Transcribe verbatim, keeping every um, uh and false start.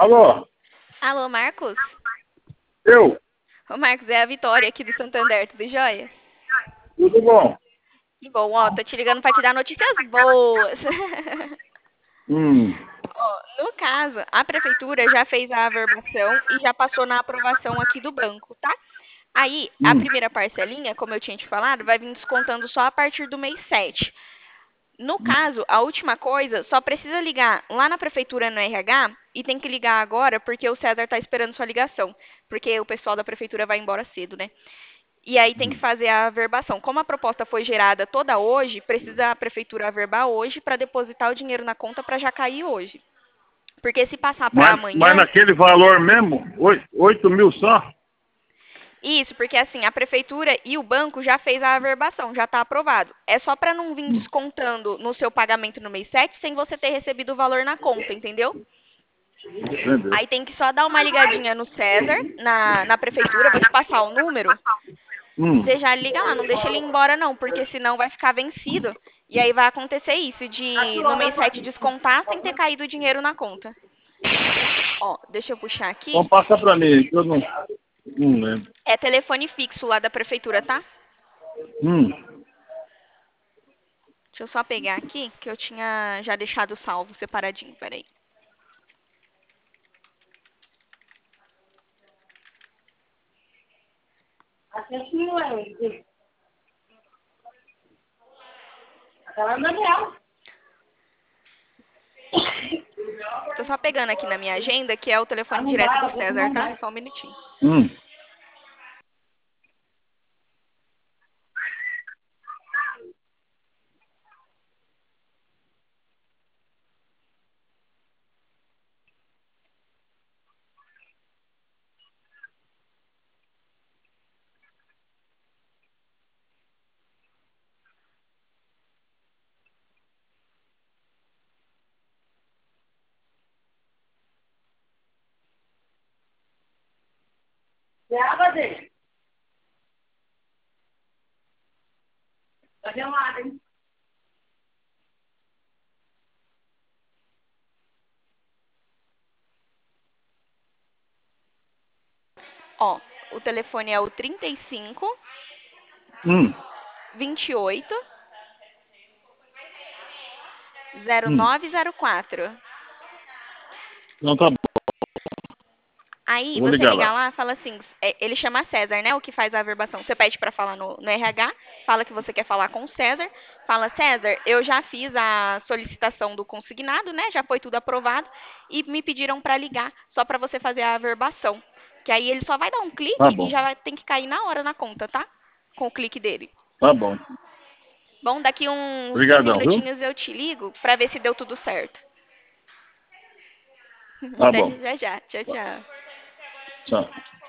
Alô, Alô, Marcos? eu? Ô, Marcos, é a Vitória aqui do Santander, tudo jóia? Tudo bom? Que bom, ó, tô te ligando pra te dar notícias boas. Hum, Ó, no caso, a prefeitura já fez a averbação e já passou na aprovação aqui do banco, tá? Aí, a hum, primeira parcelinha, como eu tinha te falado, vai vir descontando só a partir do mês sete. No caso, a última coisa, só precisa ligar lá na prefeitura no R H e tem que ligar agora porque o César tá esperando sua ligação, porque o pessoal da prefeitura vai embora cedo, né? E aí tem que hum. fazer a averbação. Como a proposta foi gerada toda hoje, precisa a prefeitura averbar hoje para depositar o dinheiro na conta para já cair hoje. Porque se passar para Mas, mas amanhã, naquele valor mesmo, oito, oito mil só? isso, porque assim, a prefeitura e o banco já fez a averbação, já está aprovado. É só para não vir Hum, descontando no seu pagamento no mês sete sem você ter recebido o valor na conta, entendeu? entendeu? Aí tem que só dar uma ligadinha no César, na, na prefeitura, vou te passar o número. Hum, Você já liga lá, não deixa ele ir embora não, porque senão vai ficar vencido. E aí vai acontecer isso, de no mês sete descontar sem ter caído o dinheiro na conta. Ó, deixa eu puxar então aqui. passa pra mim, que eu não, não lembro. É telefone fixo lá da prefeitura, tá? Hum, Deixa eu só pegar aqui, que eu tinha já deixado salvo separadinho, peraí. Tô só pegando aqui na minha agenda, que é o telefone direto do César, tá? Só um minutinho. hum. Ó, o telefone é o trinta e cinco, Hum, vinte e oito, zero hum. nove zero quatro. Então tá bom, Aí eu vou você ligar liga lá. lá, fala assim, é, ele chama César, né? O que faz a averbação. Você pede para falar no, no R H, fala que você quer falar com o César, fala, César, eu já fiz a solicitação do consignado, né? Já foi tudo aprovado e me pediram para ligar só para você fazer a averbação. Que aí ele só vai dar um Tá clique e bom, já vai, tem que cair na hora na conta, tá? Com o clique dele. tá bom. Bom, daqui uns quinze Obrigadão, viu? minutinhos eu te ligo para ver se deu tudo certo. Tá Até bom. já já. Tchau, tchau. Tchau.